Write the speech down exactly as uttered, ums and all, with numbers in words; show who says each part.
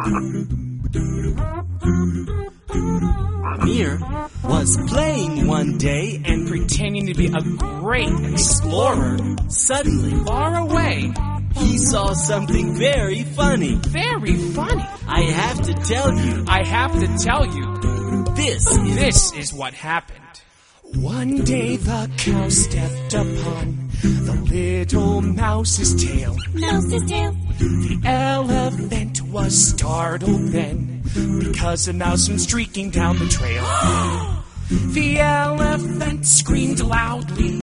Speaker 1: Amir was playing one day and
Speaker 2: pretending to be a great explorer.
Speaker 1: Suddenly,
Speaker 2: Far away.
Speaker 1: he saw something very funny.
Speaker 2: Very funny.
Speaker 1: I have to tell you,
Speaker 2: I have to tell you,
Speaker 1: this is...
Speaker 2: this is what happened. One day the cow stepped upon the little mouse's tail.
Speaker 3: Mouse's tail.
Speaker 2: The elephant was startled then, because a mouse went streaking down the trail. The elephant screamed loudly.